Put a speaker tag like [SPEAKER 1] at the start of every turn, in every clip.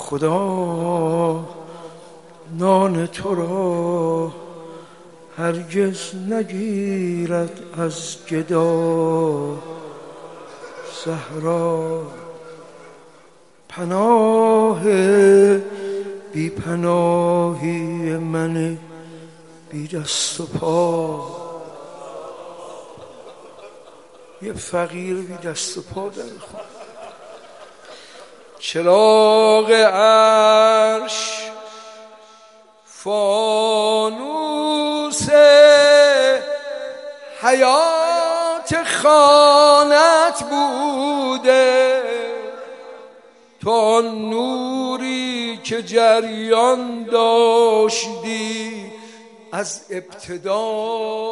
[SPEAKER 1] خدا نان تو را هرگز نگیرد از گدا. زهرا پناه بی پناهی من بی دست و پا. یه فقیر بی دست و پا در خود. چراغ عرش فانوس حیات خانت بوده، تو آن نوری که جریان داشتی از ابتدا.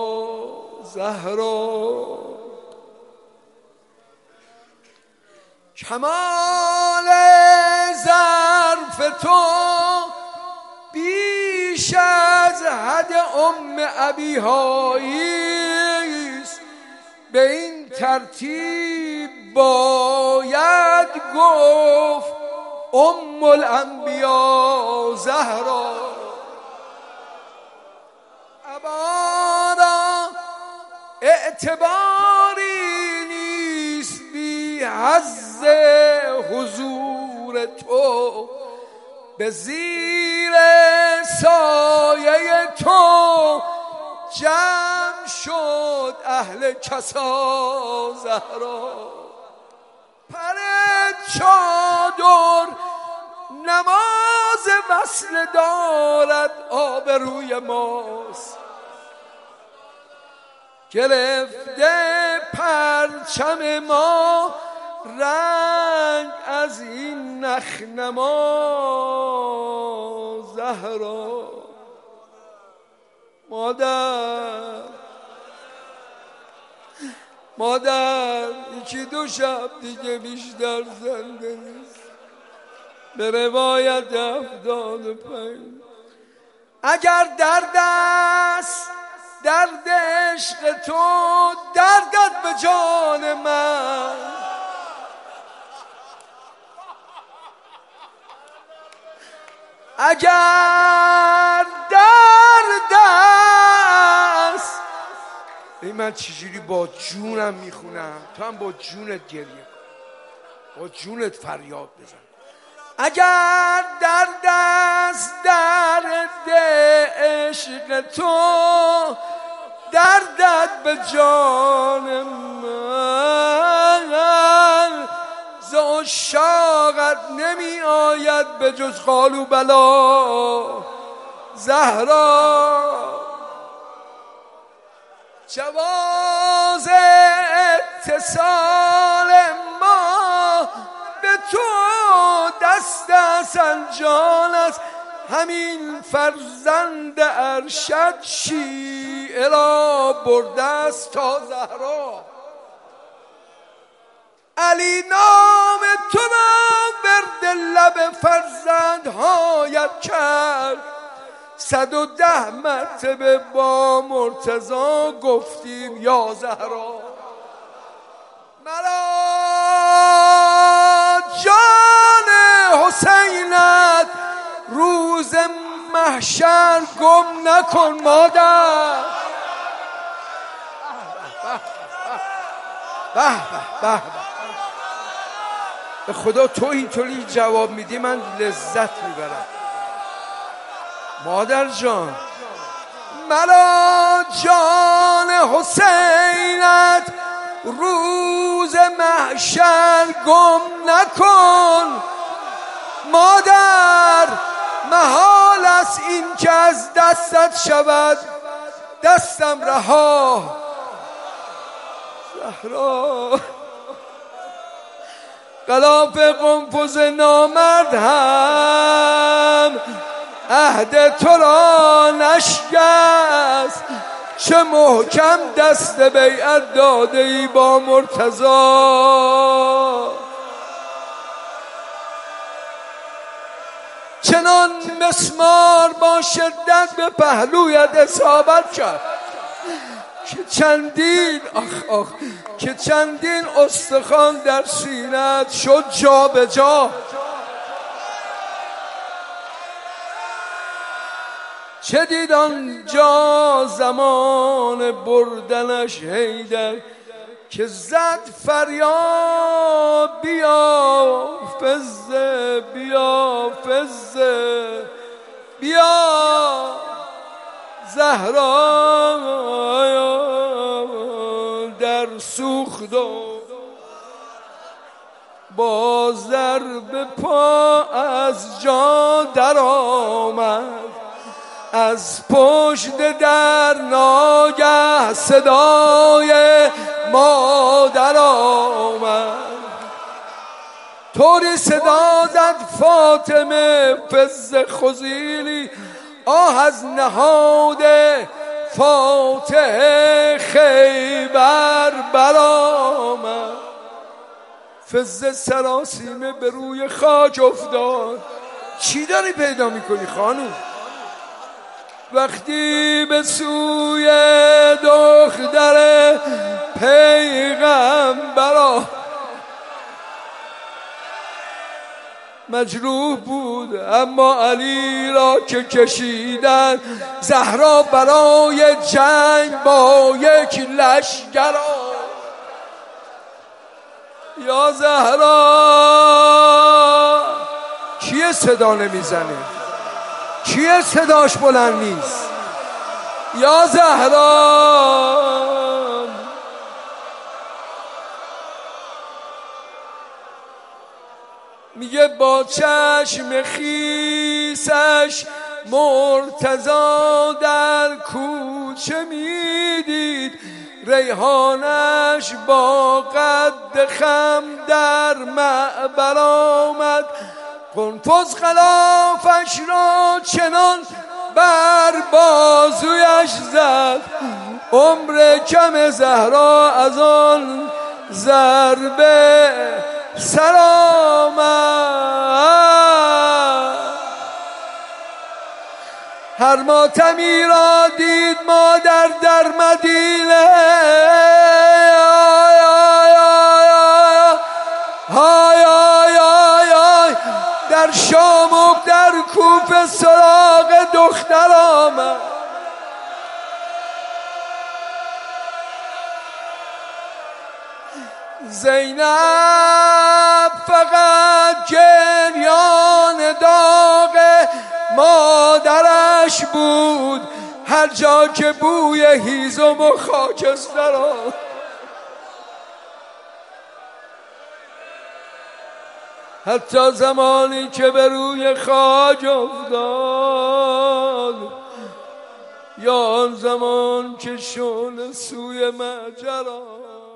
[SPEAKER 1] زهرا کمال ظرف تو بیش از حد ابیهاییست، به این ترتیب باید گفت الانبیا. زهرا ابدا اعتباری نیست بی حظ حضور تو، به زیر سایه تو جمع شد اهل کسا. زهرا پر چادر نماز وصل دارد، آبروی ماست گرفته پرچم ما رنگ از این نخنما. زهرا مادر یکی دو شب دیگه بیشتر زنده نیست، به روایت 75. اگر درد است درد عشق تو، دردت به جان من. اگر درد است، من چجوری با جونم میخونم، تو هم با جونت گریه کن، با جونت فریاد بزن. اگر درد است درد عشق تو، دردت به جان من. ز عشاقت نمی آید به جز قال و بلا. زهرا جواز اتصال ما به تو دست سنجان است، همین فرزند ارشد شیعه را برده است تا زهرا. علی نام تو را ورد لب فرزندهایت کرد، 110 مرتبه با مرتضی گفتیم یا زهرا. مرا جان حسینت روز محشر گم نکن مادر. به به خدا تو اینطوری جواب میدی من لذت میبرم مادر جان. مرا جان حسینت روز محشر گم نکن مادر، محال است این که از دستت شود دستم رها. زهرا غلاف قنفذ نامرد هم عهد تو را نشکست، چه محکم دست بیعت داده ای با مرتضی. چنان مسمار با شدت به پهلویت اصابت کرد که چندین استخوان در سینه‌ات شد جا به جا. چه دید آنجا زمان بردنش حیدر که زد فریاد بیا فزه بیا فزه بیا زهرا در سوخت و با ضرب پا از جا در آمد از پشت در ناگه صدای مادر آمد طوری صدا زد فاطمه فز خزیلی آه از نهاد فاتح خیبر برآمد فز سراسیمه به روی خاک افتاد چی داری پیدا میکنی خانوم؟ وقتی به سوی دختر پیغمبر مجروح بود اما علی را که کشیدن زهرا برای جنگ با یک لشکر یا زهرا کیه صدا نمیزنه؟ کیه صداش بلند نیست؟ یا زهرا میگه با چشم خیسش مرتضا در کوچه میدید ریحانش با قد خم در معبر آمد قنفذ خلافش را چنان بر بازویش زد عمر کم زهرا از آن ضربه سر آمد هر ماتمی را دید مادر در مدینه در شام و در کوفه سراغ دختر آمد زینب فقط گریان داغ مادرش بود هر جا که بوی هیزم و خاکستر حتی زمانی که به روی خاک افتاد یا آن زمان که شعله سوی مجرا